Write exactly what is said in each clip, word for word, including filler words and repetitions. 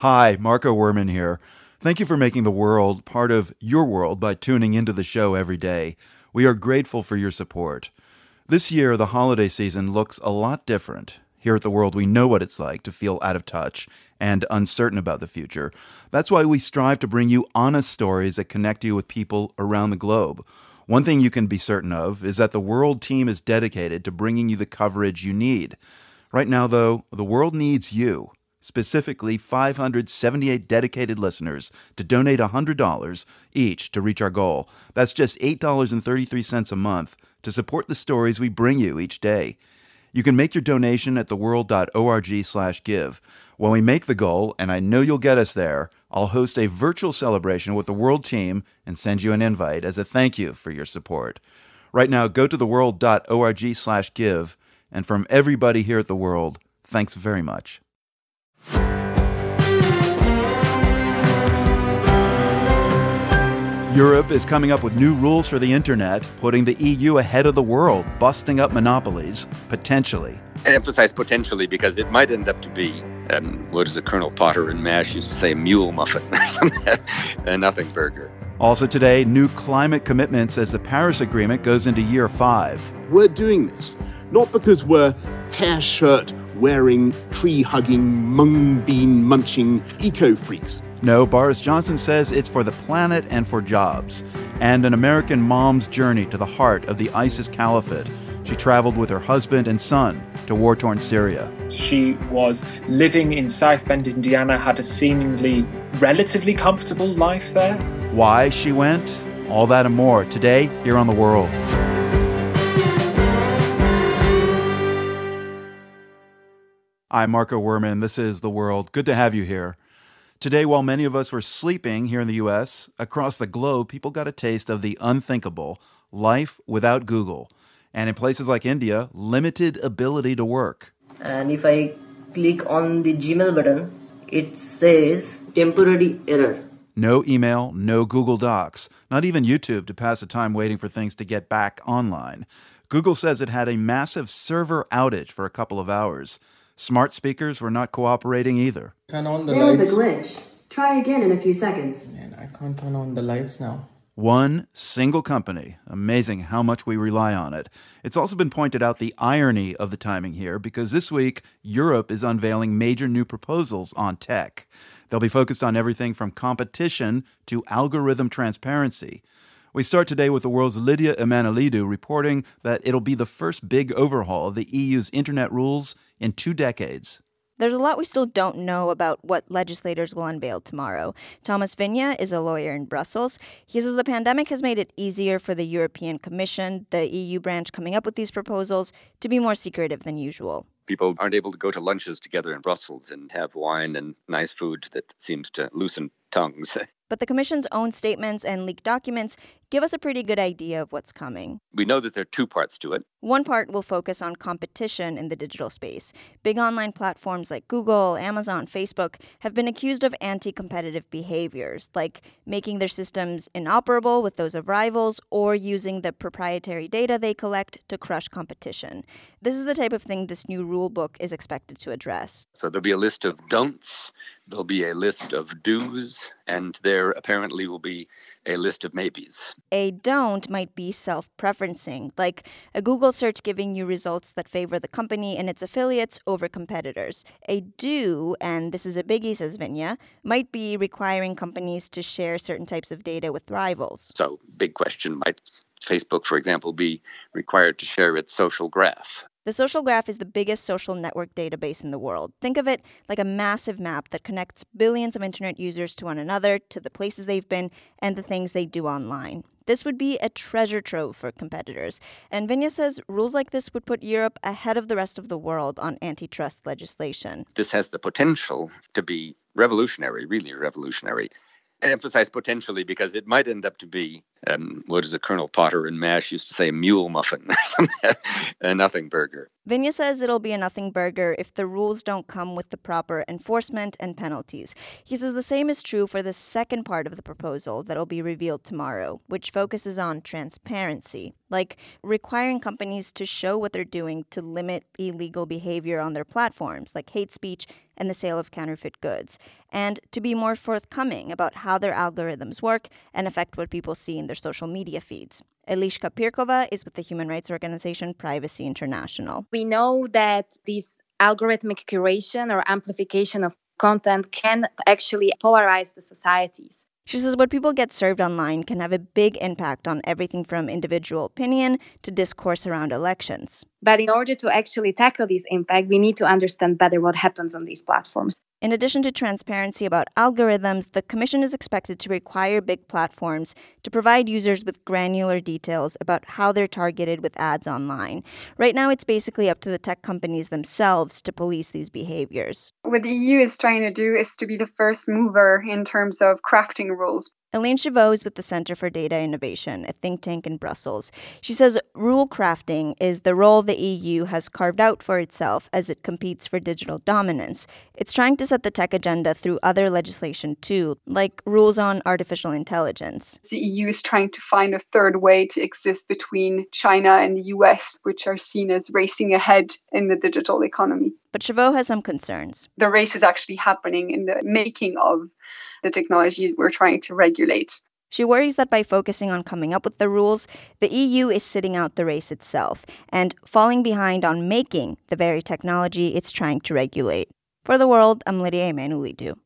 Hi, Marco Werman here. Thank you for making the world part of your world by tuning into the show every day. We are grateful for your support. This year, the holiday season looks a lot different. Here at The World, we know what it's like to feel out of touch and uncertain about the future. That's why we strive to bring you honest stories that connect you with people around the globe. One thing you can be certain of is that the World team is dedicated to bringing you the coverage you need. Right now, though, the world needs you. Specifically, five hundred seventy-eight dedicated listeners to donate one hundred dollars each to reach our goal. That's just eight dollars and thirty-three cents a month to support the stories we bring you each day. You can make your donation at theworld.org slash give. When we make the goal, and I know you'll get us there, I'll host a virtual celebration with the World team and send you an invite as a thank you for your support. Right now, go to theworld.org slash give. And from everybody here at The World, thanks very much. Europe is coming up with new rules for the internet, putting the E U ahead of the world, busting up monopolies, potentially. I emphasize potentially because it might end up to be, um, what is it, Colonel Potter and MASH used to say, mule muffin or something, a nothing burger. Also today, new climate commitments as the Paris Agreement goes into year five. We're doing this not because we're hair shirt wearing, tree hugging, mung bean munching eco freaks. No, Boris Johnson says it's for the planet and for jobs, and an American mom's journey to the heart of the ISIS caliphate. She traveled with her husband and son to war-torn Syria. She was living in South Bend, Indiana, had a seemingly relatively comfortable life there. Why she went? All that and more today here on The World. I'm Marco Werman. This is The World. Good to have you here. Today, while many of us were sleeping here in the U S, across the globe, people got a taste of the unthinkable, life without Google. And in places like India, limited ability to work. And if I click on the Gmail button, it says temporary error. No email, no Google Docs, not even YouTube to pass the time waiting for things to get back online. Google says it had a massive server outage for a couple of hours. Smart speakers were not cooperating either. Turn on the there lights. There was a glitch. Try again in a few seconds. Man, I can't turn on the lights now. One single company. Amazing how much we rely on it. It's also been pointed out the irony of the timing here because this week, Europe is unveiling major new proposals on tech. They'll be focused on everything from competition to algorithm transparency. We start today with the world's Lydia Emanuelidou reporting that it'll be the first big overhaul of the E U's internet rules in two decades. There's a lot we still don't know about what legislators will unveil tomorrow. Thomas Viña is a lawyer in Brussels. He says the pandemic has made it easier for the European Commission, the E U branch coming up with these proposals, to be more secretive than usual. People aren't able to go to lunches together in Brussels and have wine and nice food that seems to loosen tongues. But the Commission's own statements and leaked documents give us a pretty good idea of what's coming. We know that there are two parts to it. One part will focus on competition in the digital space. Big online platforms like Google, Amazon, Facebook have been accused of anti-competitive behaviors, like making their systems inoperable with those of rivals or using the proprietary data they collect to crush competition. This is the type of thing this new rule book is expected to address. So there'll be a list of don'ts, there'll be a list of do's, and there apparently will be a list of maybes. A don't might be self-preferencing, like a Google search giving you results that favor the company and its affiliates over competitors. A do, and this is a biggie, says Viña, might be requiring companies to share certain types of data with rivals. So, big question, might Facebook, for example, be required to share its social graph? The social graph is the biggest social network database in the world. Think of it like a massive map that connects billions of internet users to one another, to the places they've been, and the things they do online. This would be a treasure trove for competitors. And Viña says rules like this would put Europe ahead of the rest of the world on antitrust legislation. This has the potential to be revolutionary, really revolutionary. I emphasize potentially because it might end up to be, um, what is it, Colonel Potter and MASH used to say, mule muffin or something, a nothing burger. Viña says it'll be a nothing burger if the rules don't come with the proper enforcement and penalties. He says the same is true for the second part of the proposal that'll be revealed tomorrow, which focuses on transparency. like requiring companies to show what they're doing to limit illegal behavior on their platforms, like hate speech and the sale of counterfeit goods, and to be more forthcoming about how their algorithms work and affect what people see in their social media feeds. Eliška Pirkova is with the human rights organization Privacy International. We know that this algorithmic curation or amplification of content can actually polarize the societies. She says what people get served online can have a big impact on everything from individual opinion to discourse around elections. But in order to actually tackle this impact, we need to understand better what happens on these platforms. In addition to transparency about algorithms, the Commission is expected to require big platforms to provide users with granular details about how they're targeted with ads online. Right now, it's basically up to the tech companies themselves to police these behaviors. What the E U is trying to do is to be the first mover in terms of crafting rules. Elaine Chavot is with the Center for Data Innovation, a think tank in Brussels. She says rule crafting is the role the E U has carved out for itself as it competes for digital dominance. It's trying to set the tech agenda through other legislation too, like rules on artificial intelligence. The E U is trying to find a third way to exist between China and the U S, which are seen as racing ahead in the digital economy. But Chavot has some concerns. The race is actually happening in the making of the technology we're trying to regulate. She worries that by focusing on coming up with the rules, the E U is sitting out the race itself and falling behind on making the very technology it's trying to regulate. For The World, I'm Lydia Emanuelidou.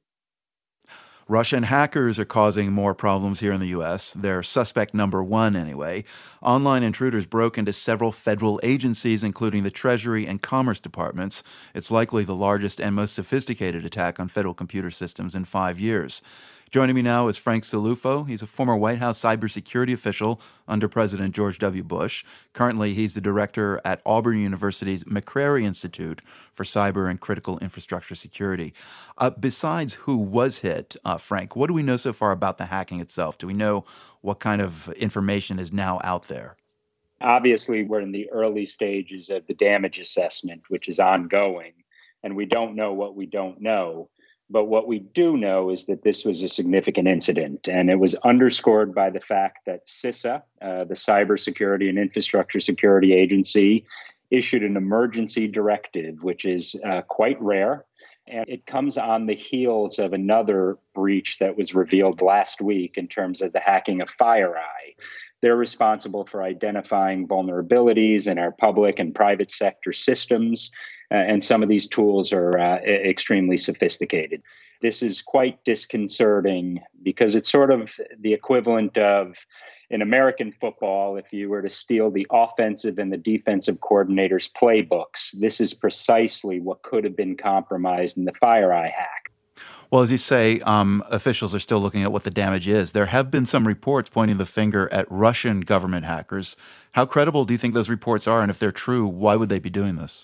Russian hackers are causing more problems here in the U S. They're suspect number one, anyway. Online intruders broke into several federal agencies, including the Treasury and Commerce Departments. It's likely the largest and most sophisticated attack on federal computer systems in five years. Joining me now is Frank Cilluffo. He's a former White House cybersecurity official under President George W. Bush. Currently, he's the director at Auburn University's McCrary Institute for Cyber and Critical Infrastructure Security. Uh, besides who was hit, uh, Frank, what do we know so far about the hacking itself? Do we know what kind of information is now out there? Obviously, we're in the early stages of the damage assessment, which is ongoing, and we don't know what we don't know. But what we do know is that this was a significant incident, and it was underscored by the fact that CISA, uh, the Cybersecurity and Infrastructure Security Agency, issued an emergency directive, which is uh, quite rare. And it comes on the heels of another breach that was revealed last week in terms of the hacking of FireEye. They're responsible for identifying vulnerabilities in our public and private sector systems. Uh, and some of these tools are uh, extremely sophisticated. This is quite disconcerting because it's sort of the equivalent of in American football, if you were to steal the offensive and the defensive coordinators' playbooks. This is precisely what could have been compromised in the FireEye hack. Well, as you say, um, officials are still looking at what the damage is. There have been some reports pointing the finger at Russian government hackers. How credible do you think those reports are? And if they're true, why would they be doing this?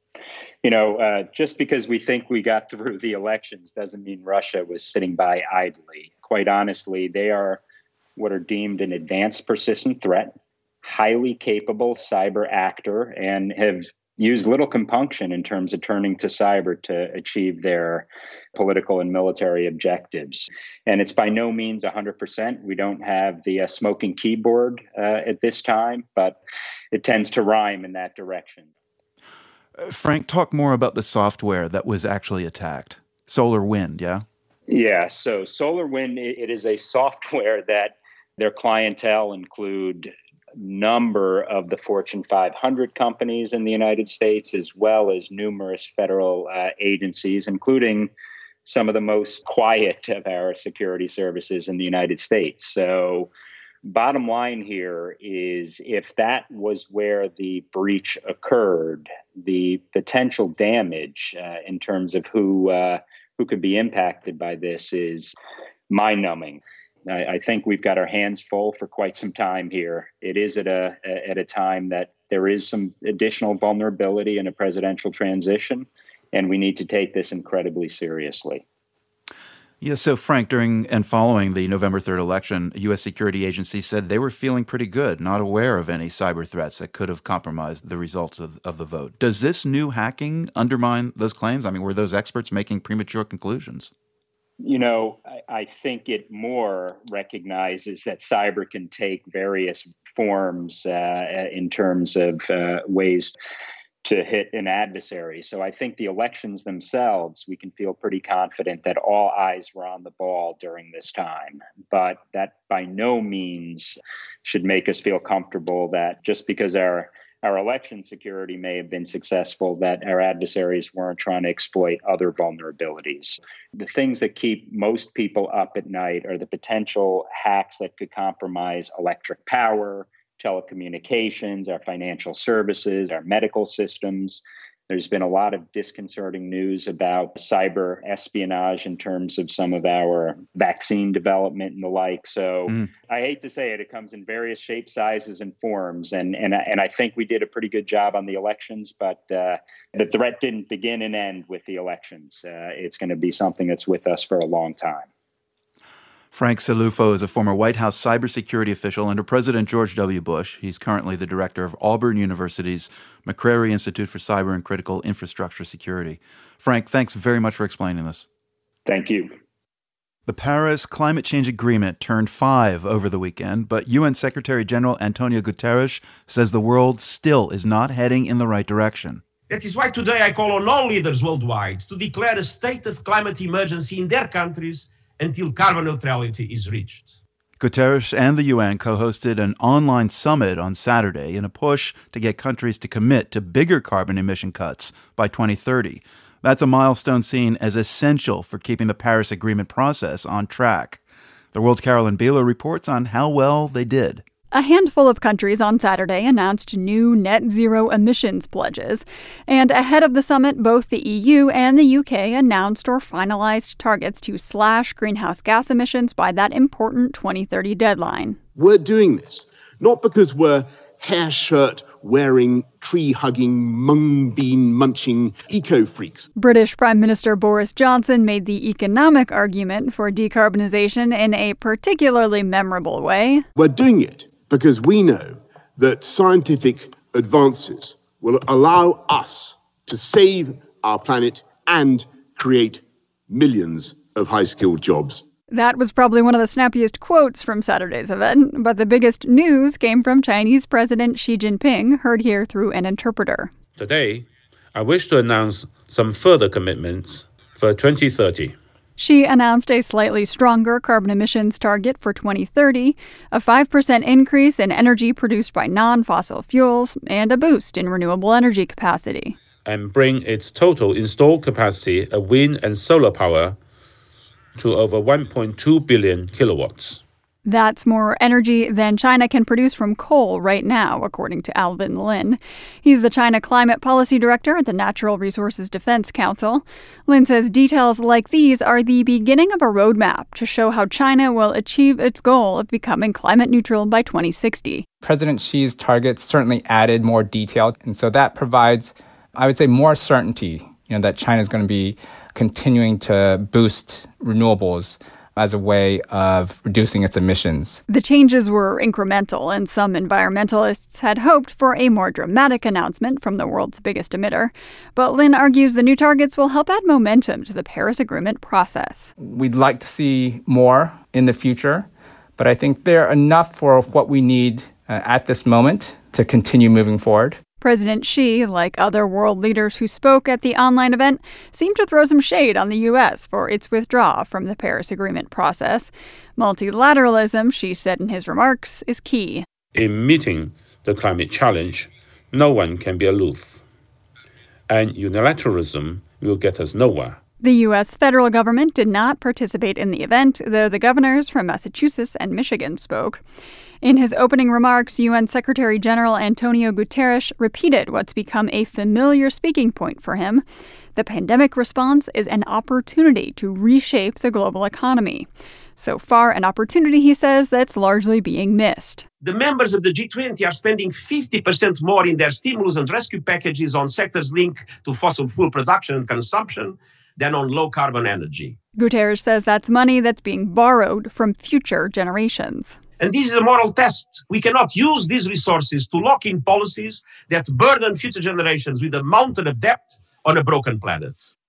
You know, uh, just because we think we got through the elections doesn't mean Russia was sitting by idly. Quite honestly, they are what are deemed an advanced persistent threat, highly capable cyber actor, and have used little compunction in terms of turning to cyber to achieve their political and military objectives. And it's by no means one hundred percent. We don't have the uh, smoking keyboard uh, at this time, but it tends to rhyme in that direction. Frank, talk more about the software that was actually attacked. SolarWind, yeah? Yeah, so SolarWind, it is a software that their clientele include a number of the Fortune five hundred companies in the United States, as well as numerous federal uh, agencies, including some of the most quiet of our security services in the United States. So bottom line here is if that was where the breach occurred, the potential damage uh, in terms of who uh, who could be impacted by this is mind-numbing. I, I think we've got our hands full for quite some time here. It is at a at a time that there is some additional vulnerability in a presidential transition, and we need to take this incredibly seriously. Yeah, so Frank, during and following the November third election, U S security agencies said they were feeling pretty good, not aware of any cyber threats that could have compromised the results of, of the vote. Does this new hacking undermine those claims? I mean, were those experts making premature conclusions? You know, I, I think it more recognizes that cyber can take various forms uh, in terms of uh, ways to hit an adversary. So I think the elections themselves, we can feel pretty confident that all eyes were on the ball during this time. But that by no means should make us feel comfortable that just because our our election security may have been successful, that our adversaries weren't trying to exploit other vulnerabilities. The things that keep most people up at night are the potential hacks that could compromise electric power, telecommunications, our financial services, our medical systems. There's been a lot of disconcerting news about cyber espionage in terms of some of our vaccine development and the like. So mm. I hate to say it, it comes in various shapes, sizes, and forms. And and, and I think we did a pretty good job on the elections, but uh, the threat didn't begin and end with the elections. Uh, it's going to be something that's with us for a long time. Frank Cilluffo is a former White House cybersecurity official under President George W. Bush. He's currently the director of Auburn University's McCrary Institute for Cyber and Critical Infrastructure Security. Frank, thanks very much for explaining this. Thank you. The Paris Climate Change Agreement turned five over the weekend, but U N Secretary General Antonio Guterres says the world still is not heading in the right direction. That is why today I call on all leaders worldwide to declare a state of climate emergency in their countries until carbon neutrality is reached. Guterres and the U N co-hosted an online summit on Saturday in a push to get countries to commit to bigger carbon emission cuts by twenty thirty. That's a milestone seen as essential for keeping the Paris Agreement process on track. The World's Carolyn Beeler reports on how well they did. A handful of countries on Saturday announced new net zero emissions pledges. And ahead of the summit, both the E U and the U K announced or finalized targets to slash greenhouse gas emissions by that important twenty thirty deadline. We're doing this not because we're hair shirt wearing, tree hugging, mung bean munching eco freaks. British Prime Minister Boris Johnson made the economic argument for decarbonization in a particularly memorable way. We're doing it because we know that scientific advances will allow us to save our planet and create millions of high-skilled jobs. That was probably one of the snappiest quotes from Saturday's event, but the biggest news came from Chinese President Xi Jinping, heard here through an interpreter. Today, I wish to announce some further commitments for twenty thirty. Xi announced a slightly stronger carbon emissions target for twenty thirty, a five percent increase in energy produced by non-fossil fuels, and a boost in renewable energy capacity. And bring its total installed capacity of wind and solar power to over one point two billion kilowatts. That's more energy than China can produce from coal right now, according to Alvin Lin. He's the China Climate Policy Director at the Natural Resources Defense Council. Lin says details like these are the beginning of a roadmap to show how China will achieve its goal of becoming climate neutral by twenty sixty. President Xi's targets certainly added more detail, and so that provides, I would say, more certainty, you know, that China is going to be continuing to boost renewables as a way of reducing its emissions. The changes were incremental, and some environmentalists had hoped for a more dramatic announcement from the world's biggest emitter. But Lin argues the new targets will help add momentum to the Paris Agreement process. We'd like to see more in the future, but I think they're enough for what we need uh, at this moment to continue moving forward. President Xi, like other world leaders who spoke at the online event, seemed to throw some shade on the U S for its withdrawal from the Paris Agreement process. Multilateralism, Xi said in his remarks, is key. In meeting the climate challenge, no one can be aloof. And unilateralism will get us nowhere. The U S federal government did not participate in the event, though the governors from Massachusetts and Michigan spoke. In his opening remarks, U N Secretary General Antonio Guterres repeated what's become a familiar speaking point for him. The pandemic response is an opportunity to reshape the global economy. So far, an opportunity, he says, that's largely being missed. The members of the G twenty are spending fifty percent more in their stimulus and rescue packages on sectors linked to fossil fuel production and consumption than on low-carbon energy. Guterres says that's money that's being borrowed from future generations. And this is a moral test. We cannot use these resources to lock in policies that burden future generations with a mountain of debt on a broken planet.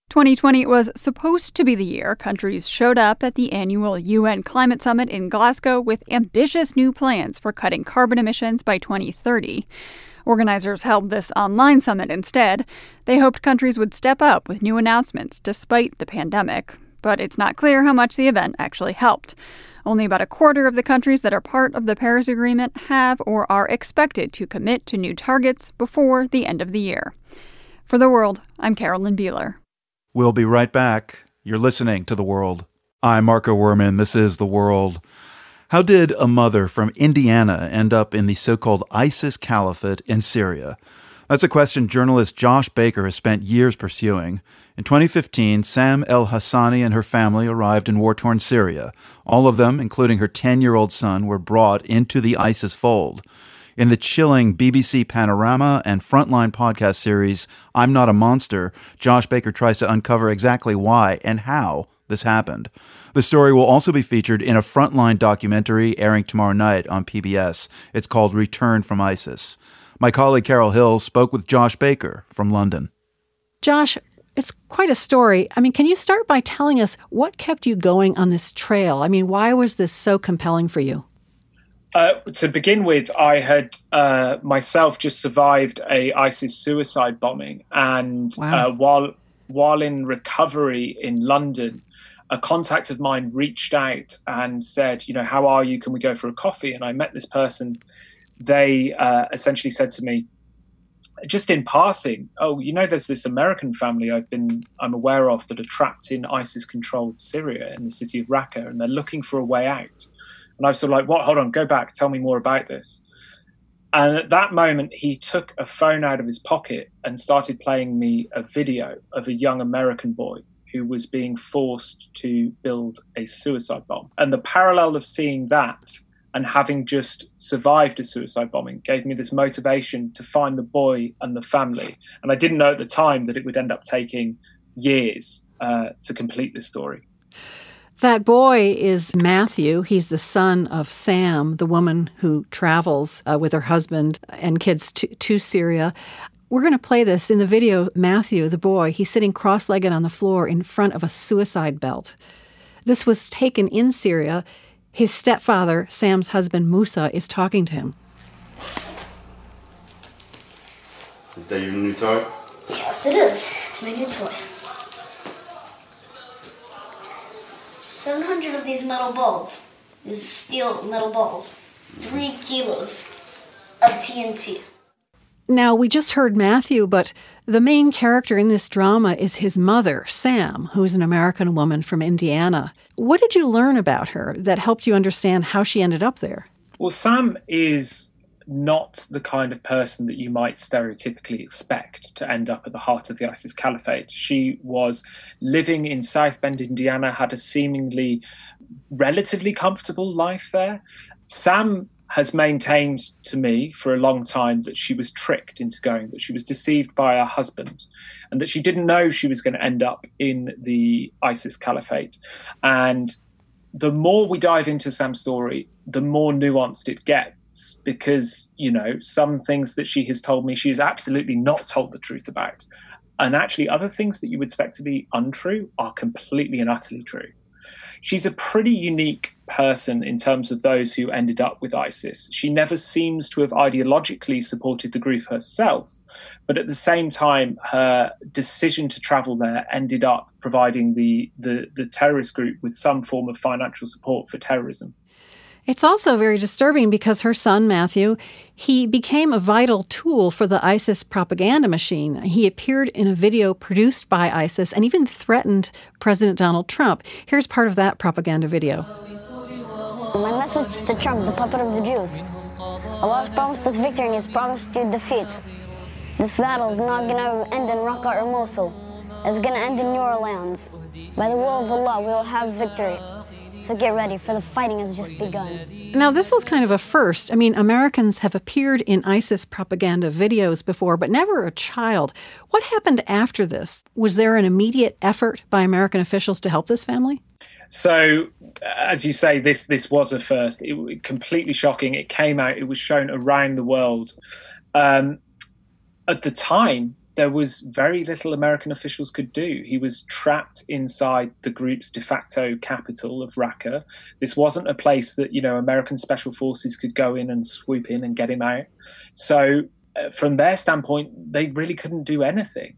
twenty twenty was supposed to be the year countries showed up at the annual U N Climate Summit in Glasgow with ambitious new plans for cutting carbon emissions by twenty thirty. Organizers held this online summit instead. They hoped countries would step up with new announcements despite the pandemic. But it's not clear how much the event actually helped. Only about a quarter of the countries that are part of the Paris Agreement have or are expected to commit to new targets before the end of the year. For The World, I'm Carolyn Beeler. We'll be right back. You're listening to The World. I'm Marco Werman. This is The World. How did a mother from Indiana end up in the so-called ISIS caliphate in Syria? That's a question journalist Josh Baker has spent years pursuing. In twenty fifteen, Sam El-Hassani and her family arrived in war-torn Syria. All of them, including her ten-year-old son, were brought into the ISIS fold. In the chilling B B C Panorama and Frontline podcast series, I'm Not a Monster, Josh Baker tries to uncover exactly why and how this happened. The story will also be featured in a Frontline documentary airing tomorrow night on P B S. It's called Return from ISIS. My colleague Carol Hill spoke with Josh Baker from London. Josh, it's quite a story. I mean, can you start by telling us what kept you going on this trail? I mean, why was this so compelling for you? Uh, to begin with, I had uh, myself just survived a ISIS suicide bombing. And wow. uh, while while in recovery in London, a contact of mine reached out and said, you know, how are you? Can we go for a coffee? And I met this person. They uh, essentially said to me, just in passing, oh, you know, there's this American family I've been, I'm aware of that are trapped in ISIS-controlled Syria in the city of Raqqa, and they're looking for a way out. And I was sort of like, what? Hold on, go back. Tell me more about this. And at that moment, he took a phone out of his pocket and started playing me a video of a young American boy who was being forced to build a suicide bomb. And the parallel of seeing that and having just survived a suicide bombing gave me this motivation to find the boy and the family. And I didn't know at the time that it would end up taking years uh, to complete this story. That boy is Matthew. He's the son of Sam, the woman who travels uh, with her husband and kids to, to Syria. We're going to play this. In the video, Matthew, the boy, he's sitting cross-legged on the floor in front of a suicide belt. This was taken in Syria. His stepfather, Sam's husband, Musa, is talking to him. Is that your new toy? Yes, it is. It's my new toy. seven hundred of these metal balls, these steel metal balls, three kilos of T N T. Now, we just heard Matthew, but the main character in this drama is his mother, Sam, who is an American woman from Indiana. What did you learn about her that helped you understand how she ended up there? Well, Sam is not the kind of person that you might stereotypically expect to end up at the heart of the ISIS caliphate. She was living in South Bend, Indiana, had a seemingly relatively comfortable life there. Sam has maintained to me for a long time that she was tricked into going, that she was deceived by her husband, and that she didn't know she was going to end up in the ISIS caliphate. And the more we dive into Sam's story, the more nuanced it gets, because, you know, some things that she has told me she has absolutely not told the truth about. And actually other things that you would expect to be untrue are completely and utterly true. She's a pretty unique person in terms of those who ended up with ISIS. She never seems to have ideologically supported the group herself, but at the same time, her decision to travel there ended up providing the, the, the terrorist group with some form of financial support for terrorism. It's also very disturbing because her son, Matthew, he became a vital tool for the ISIS propaganda machine. He appeared in a video produced by ISIS and even threatened President Donald Trump. Here's part of that propaganda video. My message to Trump, the puppet of the Jews. Allah has promised us victory and He has promised you defeat. This battle is not going to end in Raqqa or Mosul. It's going to end in New Orleans. By the will of Allah, we will have victory. So get ready, for the fighting has just begun. Now, this was kind of a first. I mean, Americans have appeared in ISIS propaganda videos before, but never a child. What happened after this? Was there an immediate effort by American officials to help this family? So, as you say, this this was a first. It was completely shocking. It came out. It was shown around the world. Um, at the time, there was very little American officials could do. He was trapped inside the group's de facto capital of Raqqa. This wasn't a place that, you know, American special forces could go in and swoop in and get him out. So uh, from their standpoint, they really couldn't do anything.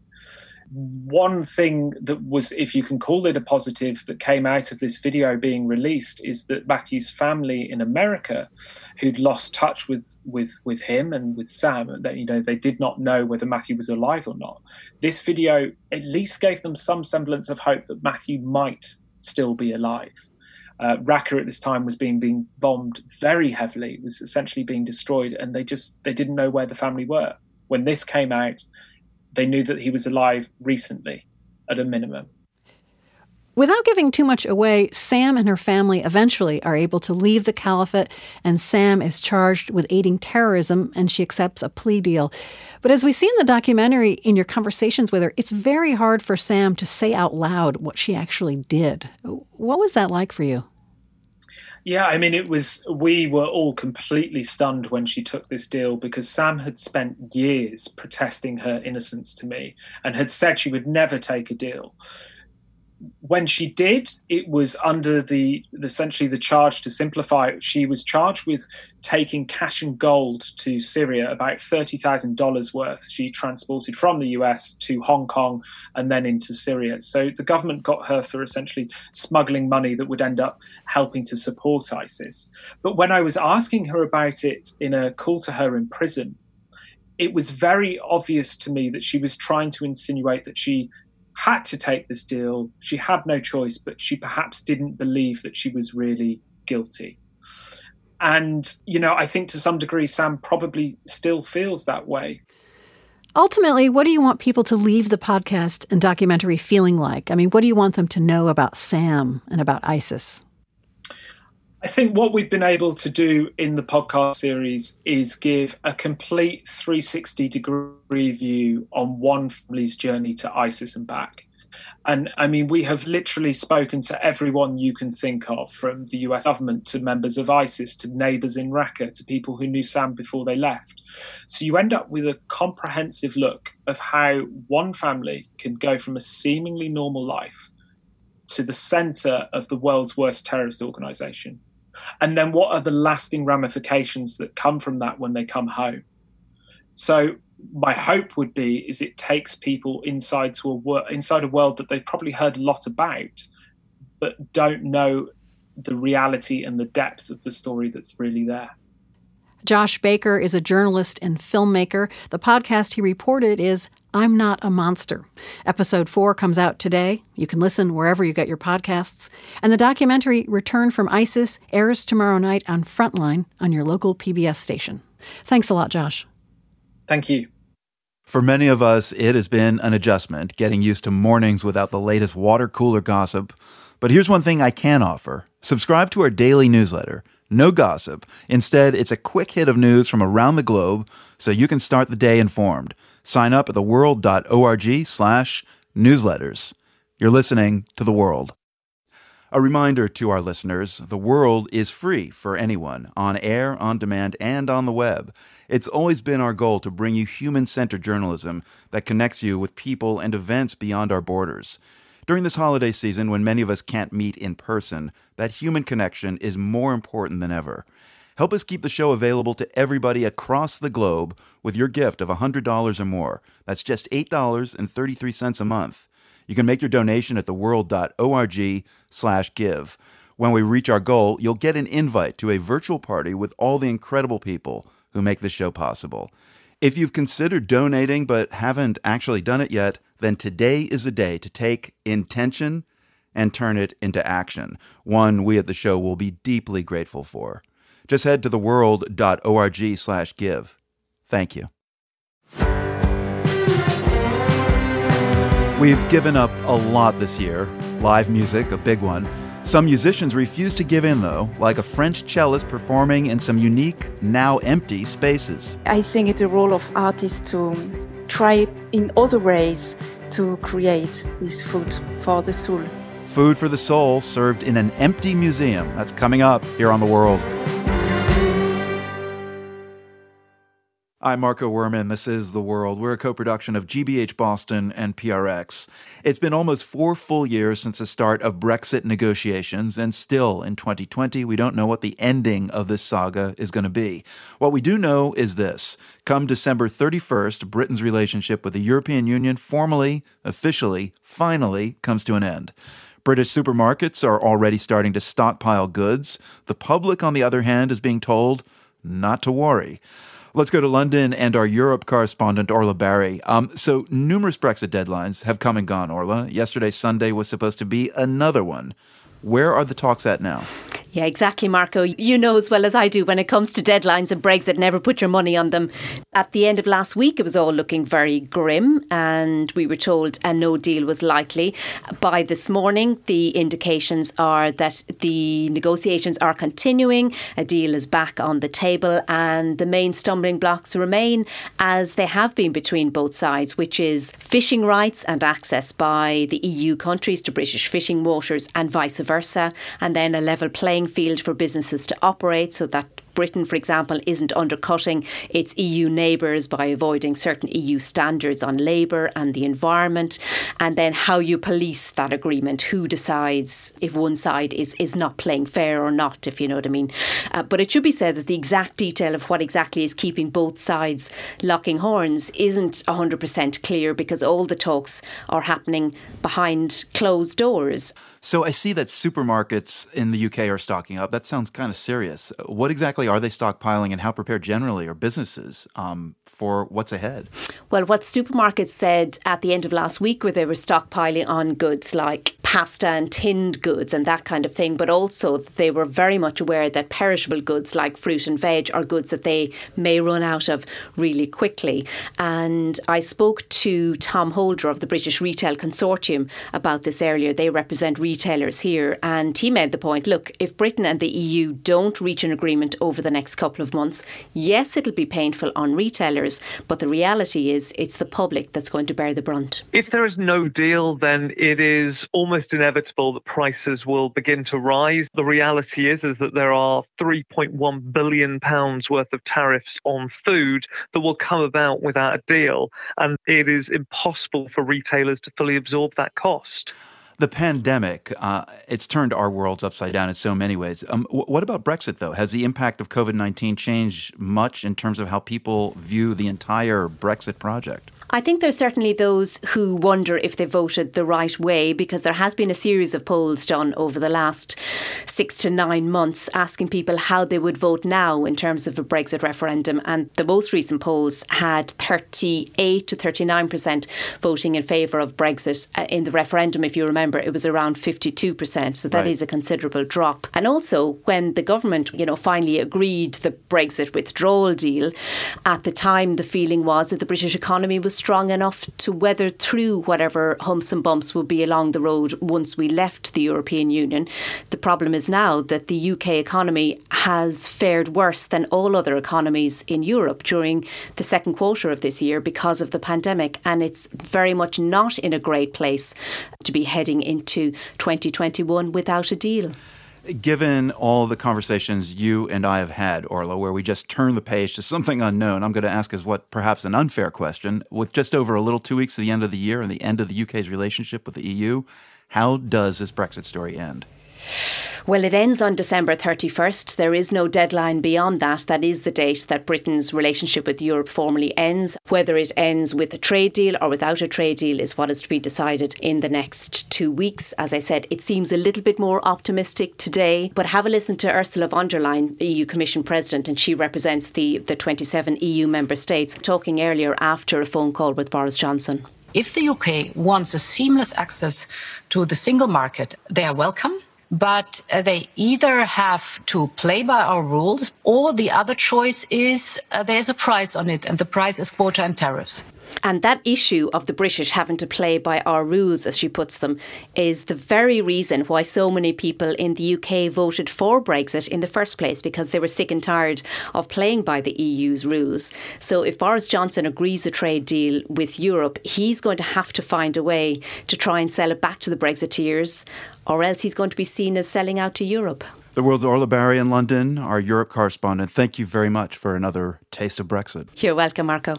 One thing that was, if you can call it a positive, that came out of this video being released is that Matthew's family in America, who'd lost touch with with with him and with Sam, that, you know, they did not know whether Matthew was alive or not. This video at least gave them some semblance of hope that Matthew might still be alive. Uh, Raqqa at this time was being being bombed very heavily. It was essentially being destroyed, and they just they didn't know where the family were. When this came out, they knew that he was alive recently, at a minimum. Without giving too much away, Sam and her family eventually are able to leave the caliphate, and Sam is charged with aiding terrorism, and she accepts a plea deal. But as we see in the documentary, in your conversations with her, it's very hard for Sam to say out loud what she actually did. What was that like for you? Yeah, I mean, it was, we were all completely stunned when she took this deal, because Sam had spent years protesting her innocence to me and had said she would never take a deal. When she did, it was under the essentially the charge, to simplify, she was charged with taking cash and gold to Syria, about thirty thousand dollars worth she transported from the U S to Hong Kong and then into Syria. So the government got her for essentially smuggling money that would end up helping to support ISIS. But when I was asking her about it in a call to her in prison, it was very obvious to me that she was trying to insinuate that she had to take this deal. She had no choice, but she perhaps didn't believe that she was really guilty. And, you know, I think to some degree, Sam probably still feels that way. Ultimately, what do you want people to leave the podcast and documentary feeling like? I mean, what do you want them to know about Sam and about ISIS? I think what we've been able to do in the podcast series is give a complete three sixty degree view on one family's journey to ISIS and back. And I mean, we have literally spoken to everyone you can think of, from the U S government to members of ISIS to neighbors in Raqqa to people who knew Sam before they left. So you end up with a comprehensive look of how one family can go from a seemingly normal life to the center of the world's worst terrorist organization. And then what are the lasting ramifications that come from that when they come home? So my hope would be is it takes people inside to a wor- inside a world that they've probably heard a lot about, but don't know the reality and the depth of the story that's really there. Josh Baker is a journalist and filmmaker. The podcast he reported is I'm Not a Monster. Episode four comes out today. You can listen wherever you get your podcasts. And the documentary Return from ISIS airs tomorrow night on Frontline on your local P B S station. Thanks a lot, Josh. Thank you. For many of us, it has been an adjustment getting used to mornings without the latest water cooler gossip. But here's one thing I can offer. Subscribe to our daily newsletter. No gossip. Instead, it's a quick hit of news from around the globe so you can start the day informed. Sign up at theworld.org slash newsletters. You're listening to The World. A reminder to our listeners, The World is free for anyone, on air, on demand, and on the web. It's always been our goal to bring you human-centered journalism that connects you with people and events beyond our borders. During this holiday season, when many of us can't meet in person, that human connection is more important than ever. Help us keep the show available to everybody across the globe with your gift of one hundred dollars or more. That's just eight dollars and thirty-three cents a month. You can make your donation at theworld.org slash give. When we reach our goal, you'll get an invite to a virtual party with all the incredible people who make this show possible. If you've considered donating but haven't actually done it yet, then today is a day to take intention and turn it into action, one we at the show will be deeply grateful for. Just head to theworld.org slash give. Thank you. We've given up a lot this year. Live music, a big one. Some musicians refuse to give in, though, like a French cellist performing in some unique, now empty spaces. I think it's the role of artists to try in other ways to create this food for the soul. Food for the soul served in an empty museum. That's coming up here on The World. I'm Marco Werman. This is The World. We're a co-production of G B H Boston and P R X. It's been almost four full years since the start of Brexit negotiations, and still in twenty twenty, we don't know what the ending of this saga is going to be. What we do know is this. Come December thirty-first, Britain's relationship with the European Union formally, officially, finally comes to an end. British supermarkets are already starting to stockpile goods. The public, on the other hand, is being told not to worry. Let's go to London and our Europe correspondent, Orla Barry. Um, so numerous Brexit deadlines have come and gone, Orla. Yesterday, Sunday, was supposed to be another one. Where are the talks at now? Yeah, exactly, Marco. You know as well as I do when it comes to deadlines and Brexit, never put your money on them. At the end of last week, it was all looking very grim and we were told a no deal was likely. By this morning, the indications are that the negotiations are continuing. A deal is back on the table and the main stumbling blocks remain as they have been between both sides, which is fishing rights and access by the E U countries to British fishing waters and vice versa, and then a level playing field for businesses to operate so that Britain, for example, isn't undercutting its E U neighbours by avoiding certain E U standards on labour and the environment, and then how you police that agreement, who decides if one side is, is not playing fair or not, if you know what I mean. Uh, but it should be said that the exact detail of what exactly is keeping both sides locking horns isn't one hundred percent clear because all the talks are happening behind closed doors. So I see that supermarkets in the U K are stocking up. That sounds kind of serious. What exactly are they stockpiling and how prepared generally are businesses um, for what's ahead? Well, what supermarkets said at the end of last week were they were stockpiling on goods like pasta and tinned goods and that kind of thing, but also they were very much aware that perishable goods like fruit and veg are goods that they may run out of really quickly. And I spoke to Tom Holder of the British Retail Consortium about this earlier. They represent retailers here, and he made the point, look, if Britain and the E U don't reach an agreement over the next couple of months, yes, it'll be painful on retailers, but the reality is it's the public that's going to bear the brunt. If there is no deal, then it is almost inevitable that prices will begin to rise. The reality is, is that there are three point one billion pounds worth of tariffs on food that will come about without a deal, and it is impossible for retailers to fully absorb that cost. The pandemic, uh, it's turned our worlds upside down in so many ways. Um, w- what about Brexit, though? Has the impact of COVID nineteen changed much in terms of how people view the entire Brexit project? I think there's certainly those who wonder if they voted the right way, because there has been a series of polls done over the last six to nine months asking people how they would vote now in terms of a Brexit referendum. And the most recent polls had thirty-eight to thirty-nine percent voting in favour of Brexit. In the referendum, if you remember, it was around fifty-two percent. So that right. is a considerable drop. And also, when the government, you know, finally agreed the Brexit withdrawal deal, at the time the feeling was that the British economy was strong enough to weather through whatever humps and bumps will be along the road once we left the European Union. The problem is now that the U K economy has fared worse than all other economies in Europe during the second quarter of this year because of the pandemic, and it's very much not in a great place to be heading into twenty twenty-one without a deal. Given all the conversations you and I have had, Orla, where we just turn the page to something unknown, I'm going to ask as what perhaps an unfair question. With just over a little two weeks to the end of the year and the end of the U K's relationship with the E U, how does this Brexit story end? Well, it ends on December thirty-first. There is no deadline beyond that. That is the date that Britain's relationship with Europe formally ends. Whether it ends with a trade deal or without a trade deal is what is to be decided in the next two weeks. As I said, it seems a little bit more optimistic today, but have a listen to Ursula von der Leyen, E U Commission President, and she represents the, the twenty-seven E U member states, talking earlier after a phone call with Boris Johnson. If the U K wants a seamless access to the single market, they are welcome. But uh, they either have to play by our rules, or the other choice is uh, there's a price on it, and the price is quota and tariffs. And that issue of the British having to play by our rules, as she puts them, is the very reason why so many people in the U K voted for Brexit in the first place, because they were sick and tired of playing by the E U's rules. So if Boris Johnson agrees a trade deal with Europe, he's going to have to find a way to try and sell it back to the Brexiteers, or else he's going to be seen as selling out to Europe. The World's Orla Barry in London, our Europe correspondent. Thank you very much for another taste of Brexit. You're welcome, Marco.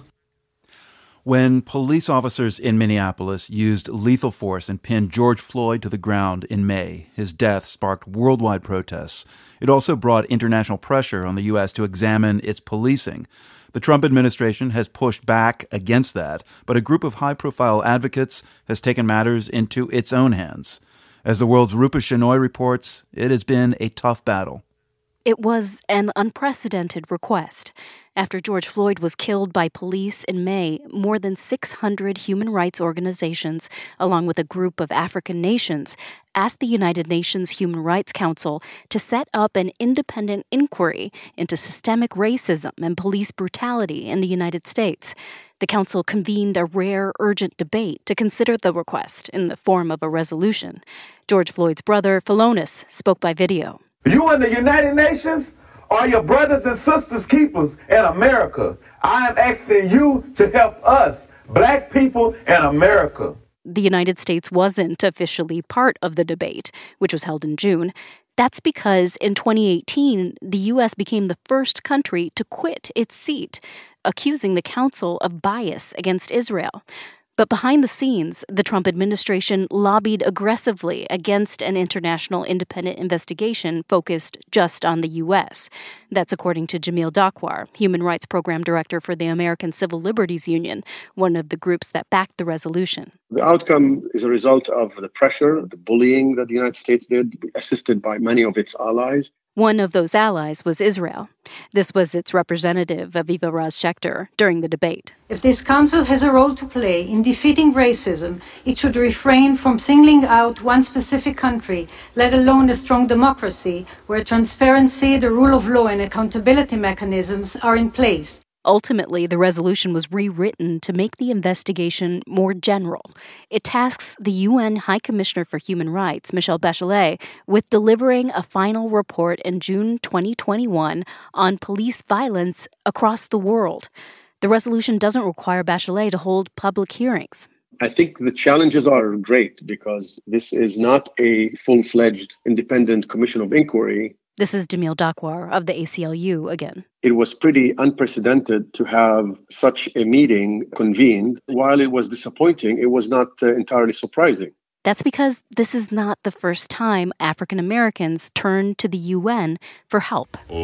When police officers in Minneapolis used lethal force and pinned George Floyd to the ground in May, his death sparked worldwide protests. It also brought international pressure on the U S to examine its policing. The Trump administration has pushed back against that, but a group of high-profile advocates has taken matters into its own hands. As the world's Rupa Shenoy reports, it has been a tough battle. It was an unprecedented request. After George Floyd was killed by police in May, more than six hundred human rights organizations, along with a group of African nations, asked the United Nations Human Rights Council to set up an independent inquiry into systemic racism and police brutality in the United States. The council convened a rare, urgent debate to consider the request in the form of a resolution. George Floyd's brother, Philonis, spoke by video. You and the United Nations are your brothers and sisters keepers in America. I am asking you to help us, black people in America. The United States wasn't officially part of the debate, which was held in June. That's because in twenty eighteen, the U S became the first country to quit its seat, accusing the council of bias against Israel. But behind the scenes, the Trump administration lobbied aggressively against an international independent investigation focused just on the U S. That's according to Jamil Dakwar, Human Rights Program Director for the American Civil Liberties Union, one of the groups that backed the resolution. The outcome is a result of the pressure, the bullying that the United States did, assisted by many of its allies. One of those allies was Israel. This was its representative, Aviva Raz Schechter, during the debate. If this council has a role to play in defeating racism, it should refrain from singling out one specific country, let alone a strong democracy, where transparency, the rule of law, and accountability mechanisms are in place. Ultimately, the resolution was rewritten to make the investigation more general. It tasks the U N High Commissioner for Human Rights, Michelle Bachelet, with delivering a final report in June twenty twenty-one on police violence across the world. The resolution doesn't require Bachelet to hold public hearings. I think the challenges are great because this is not a full-fledged independent commission of inquiry. This is Jamil Dakwar of the A C L U again. It was pretty unprecedented to have such a meeting convened. While it was disappointing, it was not uh, entirely surprising. That's because this is not the first time African Americans turned to the U N for help. Old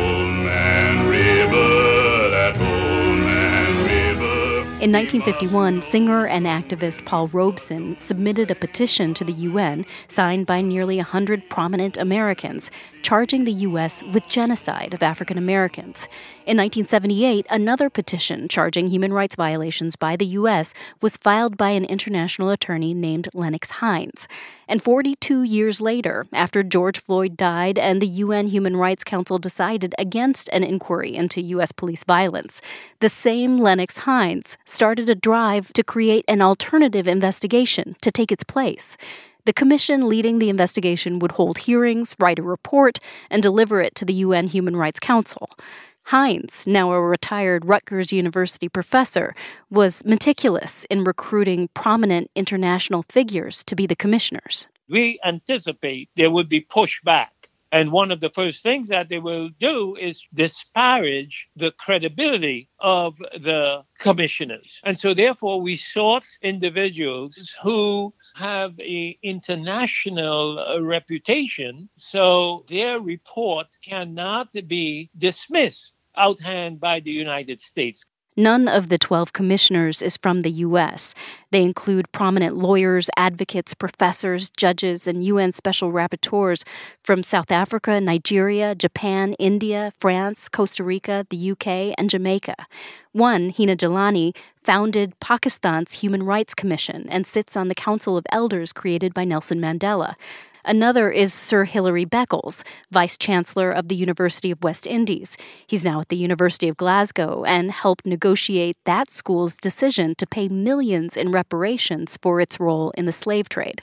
Man River, that old man river. In nineteen fifty-one, singer and activist Paul Robeson submitted a petition to the U N signed by nearly one hundred prominent Americans, charging the U S with genocide of African Americans. In nineteen seventy-eight, another petition charging human rights violations by the U S was filed by an international attorney named Lennox Hines. And forty-two years later, after George Floyd died and the U N Human Rights Council decided against an inquiry into U S police violence, the same Lennox Hines started a drive to create an alternative investigation to take its place. The commission leading the investigation would hold hearings, write a report, and deliver it to the U N Human Rights Council. Hines, now a retired Rutgers University professor, was meticulous in recruiting prominent international figures to be the commissioners. We anticipate there would be pushback. And one of the first things that they will do is disparage the credibility of the commissioners. And so therefore we sought individuals who have an international uh, reputation, so their report cannot be dismissed outhand by the United States. None of the twelve commissioners is from the U S. They include prominent lawyers, advocates, professors, judges, and U N special rapporteurs from South Africa, Nigeria, Japan, India, France, Costa Rica, the U K, and Jamaica. One, Hina Jalani, founded Pakistan's Human Rights Commission and sits on the Council of Elders created by Nelson Mandela. Another is Sir Hilary Beckles, Vice-Chancellor of the University of West Indies. He's now at the University of Glasgow and helped negotiate that school's decision to pay millions in reparations for its role in the slave trade.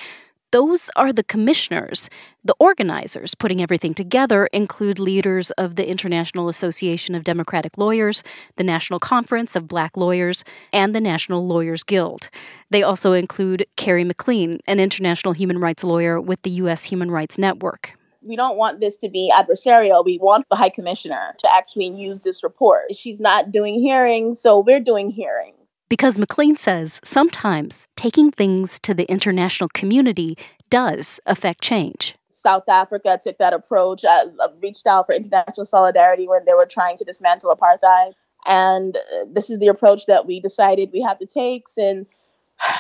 Those are the commissioners. The organizers putting everything together include leaders of the International Association of Democratic Lawyers, the National Conference of Black Lawyers, and the National Lawyers Guild. They also include Carrie McLean, an international human rights lawyer with the U S Human Rights Network. We don't want this to be adversarial. We want the High Commissioner to actually use this report. She's not doing hearings, so we're doing hearings. Because McLean says sometimes taking things to the international community does affect change. South Africa took that approach, uh, reached out for international solidarity when they were trying to dismantle apartheid. And uh, this is the approach that we decided we have to take since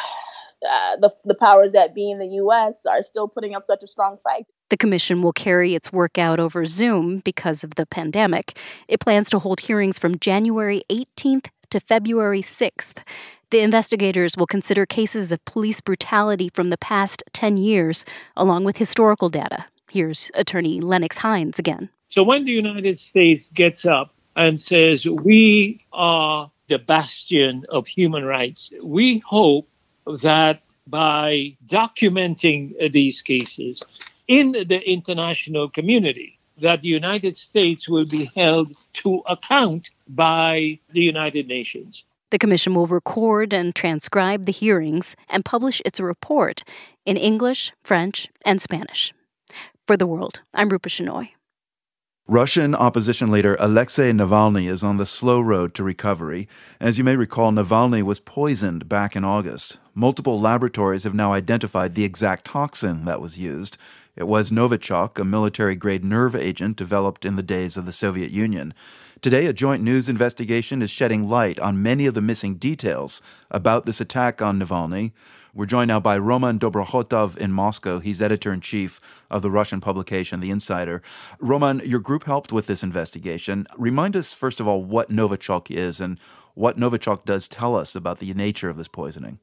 uh, the, the powers that be in the U S are still putting up such a strong fight. The commission will carry its work out over Zoom because of the pandemic. It plans to hold hearings from January eighteenth to February sixth. The investigators will consider cases of police brutality from the past ten years, along with historical data. Here's attorney Lennox Hines again. So when the United States gets up and says, we are the bastion of human rights, we hope that by documenting these cases in the international community, that the United States will be held to account by the United Nations. The commission will record and transcribe the hearings and publish its report in English, French, and Spanish. For The World, I'm Rupa Shenoy. Russian opposition leader Alexei Navalny is on the slow road to recovery. As you may recall, Navalny was poisoned back in August. Multiple laboratories have now identified the exact toxin that was used. It was Novichok, a military-grade nerve agent developed in the days of the Soviet Union. Today, a joint news investigation is shedding light on many of the missing details about this attack on Navalny. We're joined now by Roman Dobrokhotov in Moscow. He's editor-in-chief of the Russian publication The Insider. Roman, your group helped with this investigation. Remind us, first of all, what Novichok is and what Novichok does tell us about the nature of this poisoning.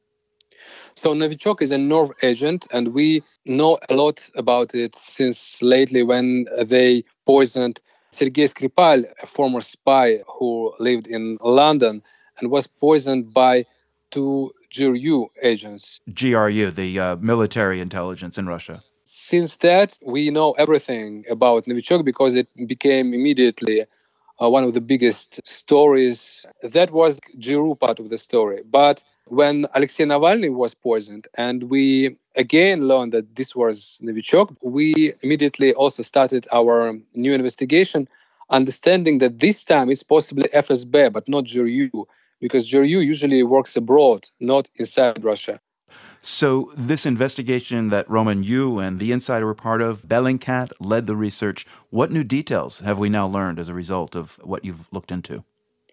So Novichok is a nerve agent, and we know a lot about it since lately when they poisoned Sergei Skripal, a former spy who lived in London and was poisoned by two G R U agents. G R U, the uh, military intelligence in Russia. Since that, we know everything about Novichok because it became immediately uh, one of the biggest stories. That was G R U part of the story. But when Alexei Navalny was poisoned and we again learned that this was Novichok, we immediately also started our new investigation, understanding that this time it's possibly F S B, but not G R U, because G R U usually works abroad, not inside Russia. So this investigation that Roman, you and The Insider were part of, Bellingcat led the research. What new details have we now learned as a result of what you've looked into?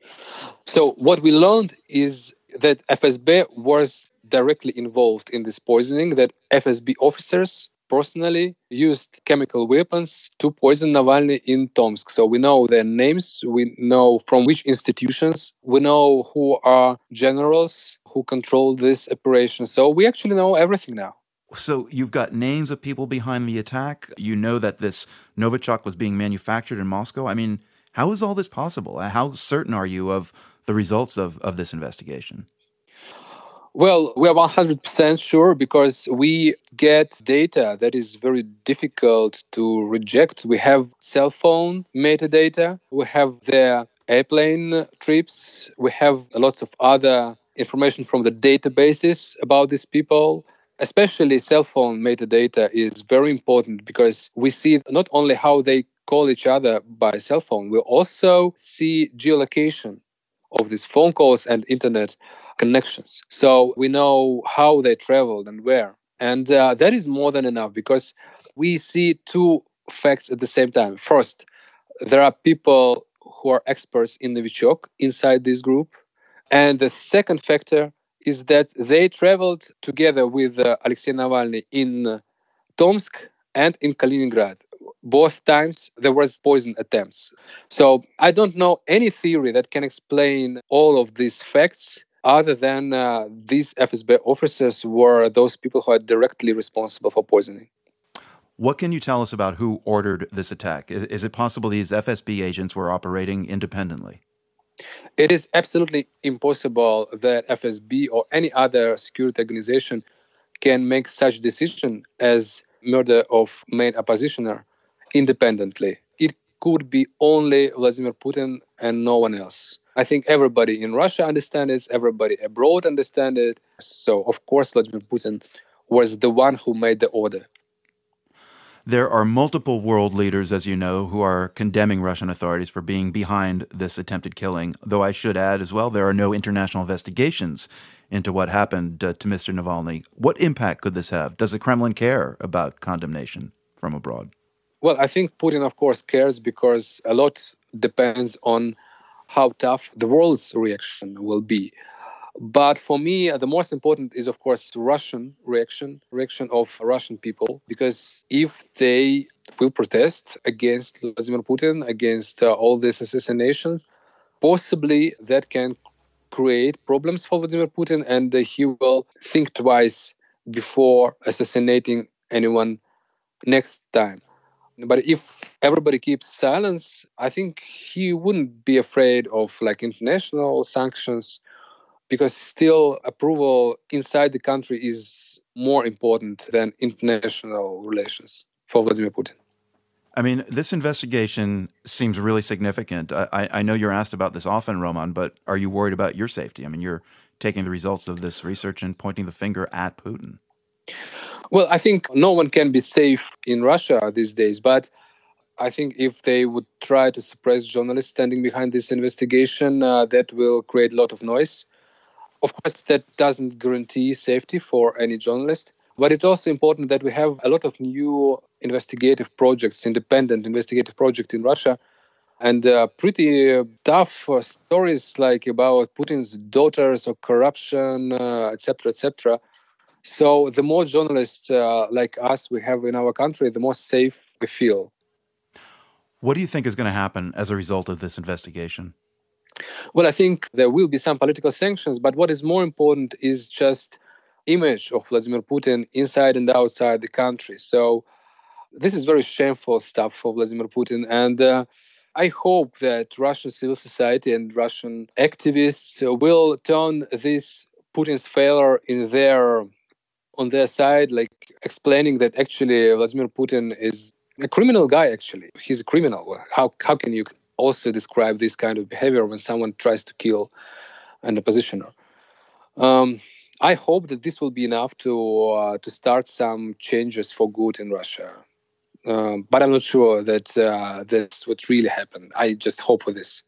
So what we learned is that F S B was directly involved in this poisoning, that F S B officers personally used chemical weapons to poison Navalny in Tomsk. So we know their names, we know from which institutions, we know who are generals who control this operation. So we actually know everything now. So you've got names of people behind the attack. You know that this Novichok was being manufactured in Moscow. I mean, how is all this possible? How certain are you of the results of, of this investigation? Well, we are one hundred percent sure because we get data that is very difficult to reject. We have cell phone metadata, we have their airplane trips, we have lots of other information from the databases about these people. Especially cell phone metadata is very important because we see not only how they call each other by cell phone, we also see geolocation of these phone calls and internet connections. So we know how they traveled and where. And uh, that is more than enough because we see two facts at the same time. First, there are people who are experts in Novichok inside this group. And the second factor is that they traveled together with uh, Alexei Navalny in uh, Tomsk and in Kaliningrad. Both times there was poison attempts. So I don't know any theory that can explain all of these facts other than uh, these F S B officers were those people who are directly responsible for poisoning. What can you tell us about who ordered this attack? Is, is it possible these F S B agents were operating independently? It is absolutely impossible that F S B or any other security organization can make such decision as murder of main oppositioner independently. It could be only Vladimir Putin and no one else. I think everybody in Russia understands it, everybody abroad understands it. So, of course, Vladimir Putin was the one who made the order. There are multiple world leaders, as you know, who are condemning Russian authorities for being behind this attempted killing, though I should add as well, there are no international investigations into what happened uh, to Mister Navalny. What impact could this have? Does the Kremlin care about condemnation from abroad? Well, I think Putin, of course, cares because a lot depends on how tough the world's reaction will be. But for me, the most important is, of course, Russian reaction, reaction of Russian people, because if they will protest against Vladimir Putin, against uh, all these assassinations, possibly that can create problems for Vladimir Putin, and uh, he will think twice before assassinating anyone next time. But if everybody keeps silence, I think he wouldn't be afraid of like international sanctions, because still approval inside the country is more important than international relations for Vladimir Putin. I mean, this investigation seems really significant. I, I know you're asked about this often, Roman, but are you worried about your safety? I mean, you're taking the results of this research and pointing the finger at Putin. Well, I think no one can be safe in Russia these days, but I think if they would try to suppress journalists standing behind this investigation, uh, that will create a lot of noise. Of course, that doesn't guarantee safety for any journalist, but it's also important that we have a lot of new investigative projects, independent investigative projects in Russia, and uh, pretty uh, tough uh, stories like about Putin's daughters or corruption, uh, et cetera, et cetera. So the more journalists uh, like us we have in our country, the more safe we feel. What do you think is going to happen as a result of this investigation? Well, I think there will be some political sanctions, but what is more important is just image of Vladimir Putin inside and outside the country. So this is very shameful stuff for Vladimir Putin. And uh, I hope that Russian civil society and Russian activists will turn this Putin's failure in their on their side, like explaining that actually Vladimir Putin is a criminal guy, actually. He's a criminal. How how can you also describe this kind of behavior when someone tries to kill an oppositioner? Um, I hope that this will be enough to uh, to start some changes for good in Russia. Um, but I'm not sure that uh, that's what really happened. I just hope for this.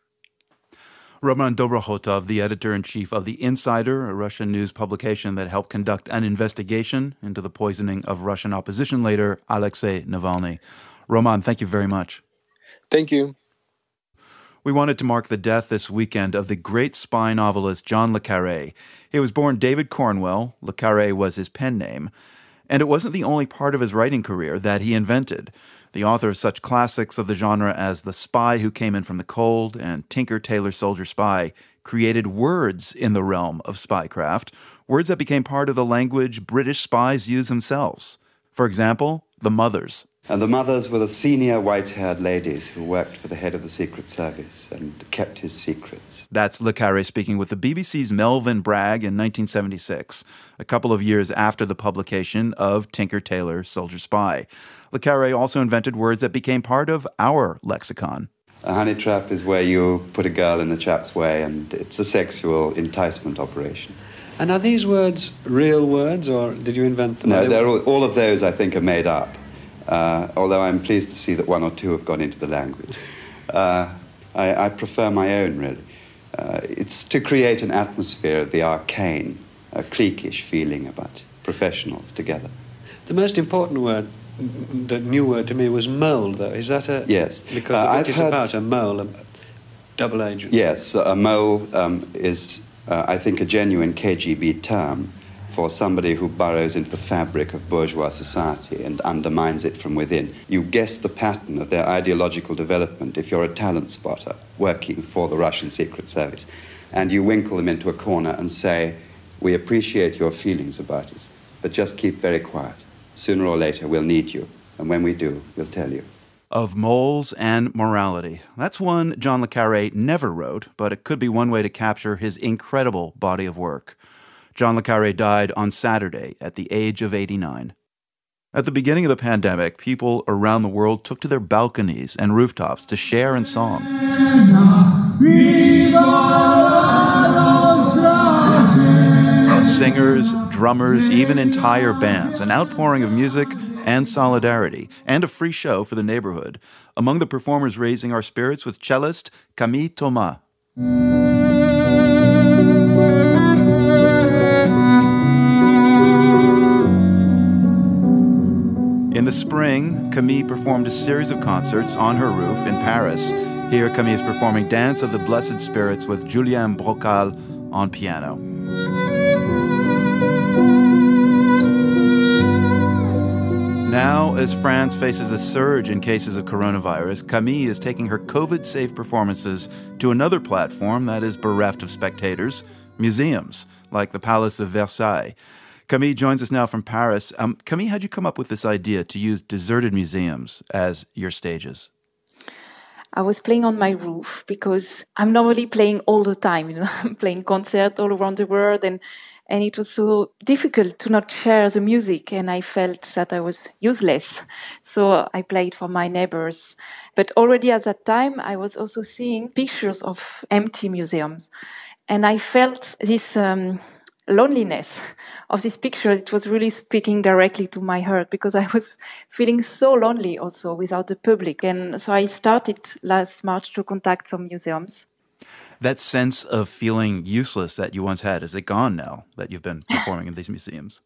Roman Dobrokhotov, the editor-in-chief of The Insider, a Russian news publication that helped conduct an investigation into the poisoning of Russian opposition leader Alexei Navalny. Roman, thank you very much. Thank you. We wanted to mark the death this weekend of the great spy novelist John le Carré. He was born David Cornwell. Le Carré was his pen name. And it wasn't the only part of his writing career that he invented. The author of such classics of the genre as The Spy Who Came In From the Cold and Tinker, Tailor, Soldier, Spy created words in the realm of spycraft, words that became part of the language British spies use themselves. For example, the mothers. And the mothers were the senior white-haired ladies who worked for the head of the Secret Service and kept his secrets. That's le Carré speaking with the B B C's Melvyn Bragg in nineteen seventy-six, a couple of years after the publication of Tinker, Tailor, Soldier, Spy. Le Carré also invented words that became part of our lexicon. A honey trap is where you put a girl in the chap's way, and it's a sexual enticement operation. And are these words real words, or did you invent them? No, they're all, all of those, I think, are made up. Uh, although I'm pleased to see that one or two have gone into the language. Uh, I, I prefer my own, really. Uh, it's to create an atmosphere of the arcane, a cliquish feeling about professionals together. The most important word, the new word to me, was mole, though. Is that a... Yes. Because uh, the book I've is heard... about a mole, a double agent. Yes, a mole um, is, uh, I think, a genuine K G B term for somebody who burrows into the fabric of bourgeois society and undermines it from within. You guess the pattern of their ideological development if you're a talent spotter working for the Russian Secret Service. And you winkle them into a corner and say, we appreciate your feelings about us, but just keep very quiet. Sooner or later, we'll need you. And when we do, we'll tell you. Of moles and morality. That's one John le Carré never wrote, but it could be one way to capture his incredible body of work. John le Carré died on Saturday at the age of eighty-nine. At the beginning of the pandemic, people around the world took to their balconies and rooftops to share in song. Singers, drummers, even entire bands, an outpouring of music and solidarity, and a free show for the neighborhood. Among the performers raising our spirits was cellist Camille Thomas. In the spring, Camille performed a series of concerts on her roof in Paris. Here, Camille is performing Dance of the Blessed Spirits with Julien Brocal on piano. Now, as France faces a surge in cases of coronavirus, Camille is taking her COVID-safe performances to another platform that is bereft of spectators, museums, like the Palace of Versailles. Camille joins us now from Paris. Um, Camille, how'd you come up with this idea to use deserted museums as your stages? I was playing on my roof because I'm normally playing all the time. You know, I'm playing concerts all around the world, and and it was so difficult to not share the music, and I felt that I was useless. So I played for my neighbors. But already at that time, I was also seeing pictures of empty museums, and I felt this Um, loneliness of this picture. It was really speaking directly to my heart because I was feeling so lonely also without the public. And so I started last March to contact some museums. That sense of feeling useless that you once had, is it gone now that you've been performing in these museums?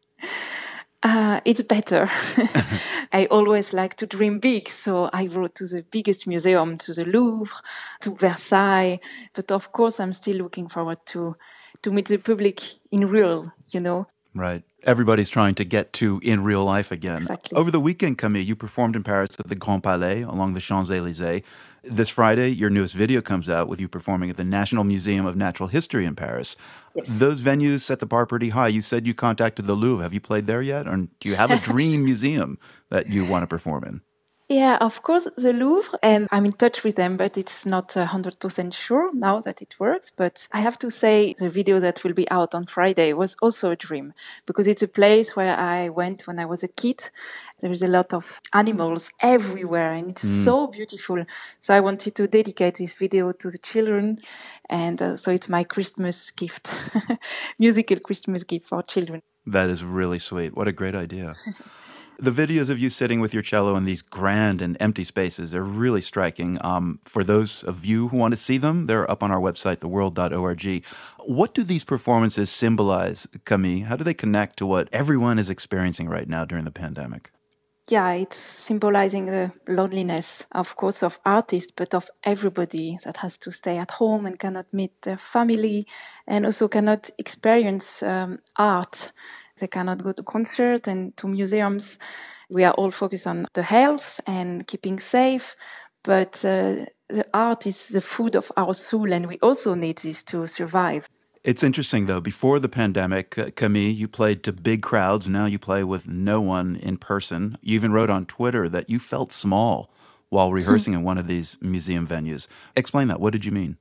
Uh, it's better. I always like to dream big, so I wrote to the biggest museum, to the Louvre, to Versailles. But of course, I'm still looking forward to to meet the public in real, you know. Right. Everybody's trying to get to in real life again. Exactly. Over the weekend, Camille, you performed in Paris at the Grand Palais along the Champs-Élysées. This Friday, your newest video comes out with you performing at the National Museum of Natural History in Paris. Yes. Those venues set the bar pretty high. You said you contacted the Louvre. Have you played there yet? Or do you have a dream museum that you want to perform in? Yeah, of course, the Louvre, and I'm in touch with them, but it's not one hundred percent sure now that it works. But I have to say the video that will be out on Friday was also a dream because it's a place where I went when I was a kid. There is a lot of animals everywhere and it's mm. so beautiful. So I wanted to dedicate this video to the children. And uh, so it's my Christmas gift, musical Christmas gift for children. That is really sweet. What a great idea. The videos of you sitting with your cello in these grand and empty spaces are really striking. Um, for those of you who want to see them, they're up on our website, the world dot org. What do these performances symbolize, Camille? How do they connect to what everyone is experiencing right now during the pandemic? Yeah, it's symbolizing the loneliness, of course, of artists, but of everybody that has to stay at home and cannot meet their family and also cannot experience um, art. They cannot go to concerts and to museums. We are all focused on the health and keeping safe, but uh, the art is the food of our soul, and we also need this to survive. It's interesting, though. Before the pandemic, uh, Camille, you played to big crowds. Now you play with no one in person. You even wrote on Twitter that you felt small while rehearsing in one of these museum venues. Explain that. What did you mean?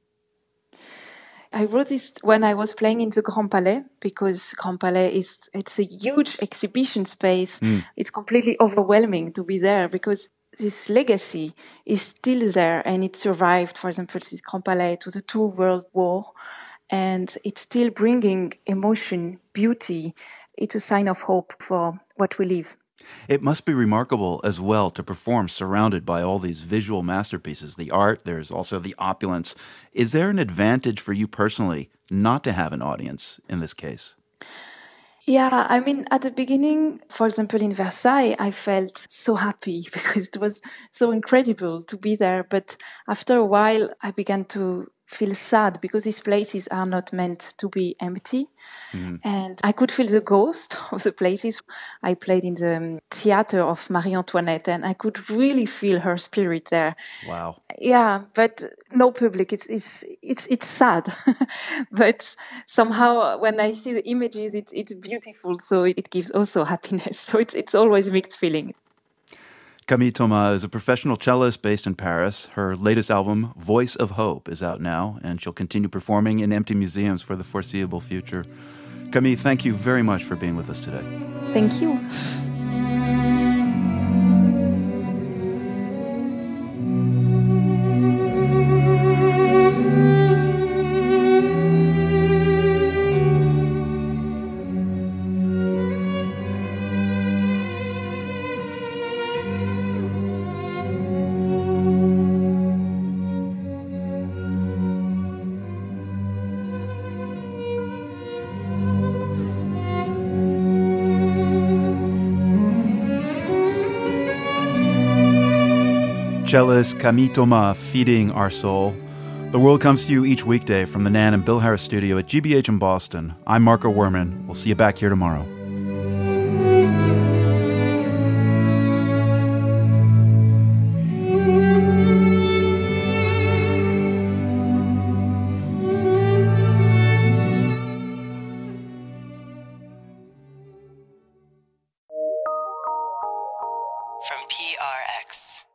I wrote this when I was playing in the Grand Palais because Grand Palais is it's a huge exhibition space. Mm. It's completely overwhelming to be there because this legacy is still there and it survived. For example, this Grand Palais to the two World War, and it's still bringing emotion, beauty. It's a sign of hope for what we live. It must be remarkable as well to perform surrounded by all these visual masterpieces, the art, there's also the opulence. Is there an advantage for you personally not to have an audience in this case? Yeah, I mean, at the beginning, for example, in Versailles, I felt so happy because it was so incredible to be there. But after a while, I began to feel sad because these places are not meant to be empty. Mm. And I could feel the ghost of the places. I played in the theater of Marie Antoinette and I could really feel her spirit there. Wow. Yeah, but no public. It's it's it's it's sad. But somehow when I see the images, it's it's beautiful. So it gives also happiness. So it's it's always mixed feeling. Camille Thomas is a professional cellist based in Paris. Her latest album, Voice of Hope, is out now, and she'll continue performing in empty museums for the foreseeable future. Camille, thank you very much for being with us today. Thank you. Cellist Camille Thomas, Feeding Our Soul. The World comes to you each weekday from the Nan and Bill Harris studio at G B H in Boston. I'm Marco Werman. We'll see you back here tomorrow. From P R X.